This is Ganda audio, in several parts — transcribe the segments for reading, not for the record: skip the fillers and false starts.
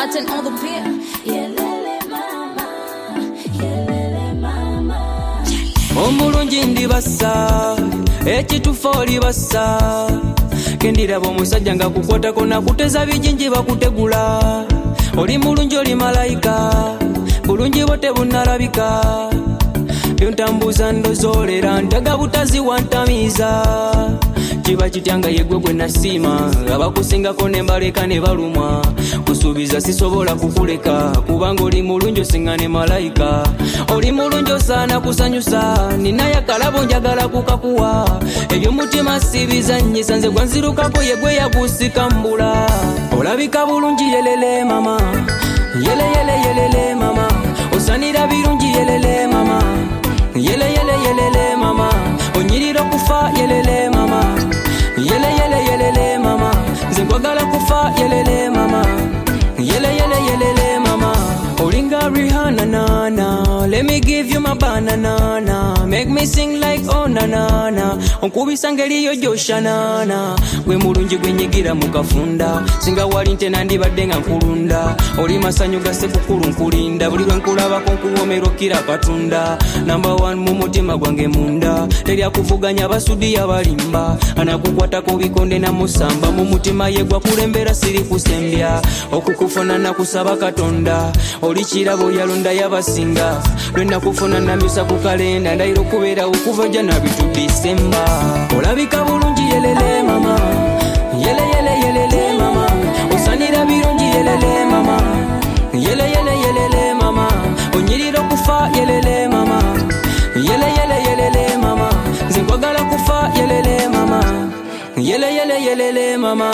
Martin on the beat. Yelele mama, yelele mama. Omulungi ndi bassa, ekitufa oli bassa. Kendiraba omusajja nga kukwatako nakuteza bijinji bakutegula. Oli mulungi oli malayika, bulungi bwo tebunalabika. Byontambuza ndozolera ntaga butazi wantamiza. Kiba kityanga yegwe gwe nasiima, abakusingako ne mbaleka ne balumwa. Kusuubiza sisobola kukuleka, kubanga oli mulungi osinga ne malayika. Oli mulungi osaana kusanyusa, ninaye akalabo njagala kukakuwa. Eby'omutima sibizannyisa, nze gwanzirukako yegwe yagusika mbula. Olabika bulungi yelele mama, yele yele yelele mama. Osanira birungi yelele mama, yele yele yelele mama. Onyirira kufa yelele mama, yele yele yelele mama. Nze nkwagala kufa yelele mama, yele yele yelele mama. Olinga Rihanna nana, let me give you my banana. Make me sing like oh na na na. Onkubisa ngeri yo josha nana. Gwe mulungi gwe nyigira mu kafunda, singa wali nte nandibadde nga nkulunda. Oli masanyu gase kukulu nkulinda, buli lwe nkulabako nkuwoomera okira katunda. Number 1 mu mutima gwange munda, teri akuvuganya basudi abalimba. Anakukwatako bikonde na musamba, mu mutima ye gwakulembera siri kusembya. Okukufuna nakusaba Katonda, oli kirabo yalonda yabasinga. Lwe nakufuna namyusa ku kalenda, ndayira okubeera okuva jana bitu Disemba. Olabika bulungi yelele mama, yele yele yelele mama. Osanira birungi yelele mama, yele yele yelele mama. Onyirira okufa yelele mama, yele yele yelele mama. Nze nkwagala kufa yelele mama, yele yele yelele mama.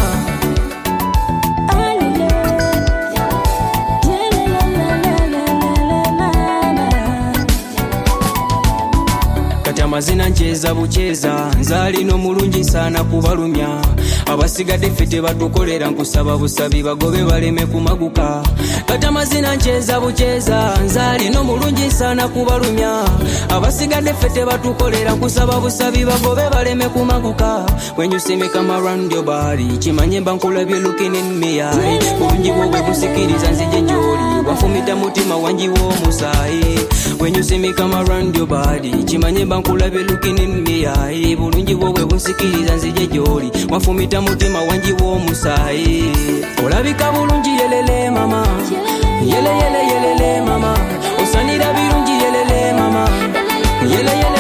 Amazina ncheza bucheza, nzali no mulungi sana kubalumya. Abasigadde ffe tebatukolera nkusaba busabi bagobe baleme kumaguka. Kati amazina ncheza bucheza, nzali no mulungi sana kubalumya. Abasigadde ffe tebatukolera nkusaba busabi bagobe baleme kumaguka. When you see me come around your body, kimanye mba nkulabye looking in me eye. Bulungi bwe busikiriza nzije gy'oli, wafumita mutima wangi w'omusaayi. When you see me come around your body, kimanye mba nkulabye looking in me eye. Bulungi bwe busikiriza nzije gy'oli, wafumita mutima wangi w'omusaayi. Olabika bulungi yelele mama, yele yele yelele mama. Osanira birungi yelele mama, yele yele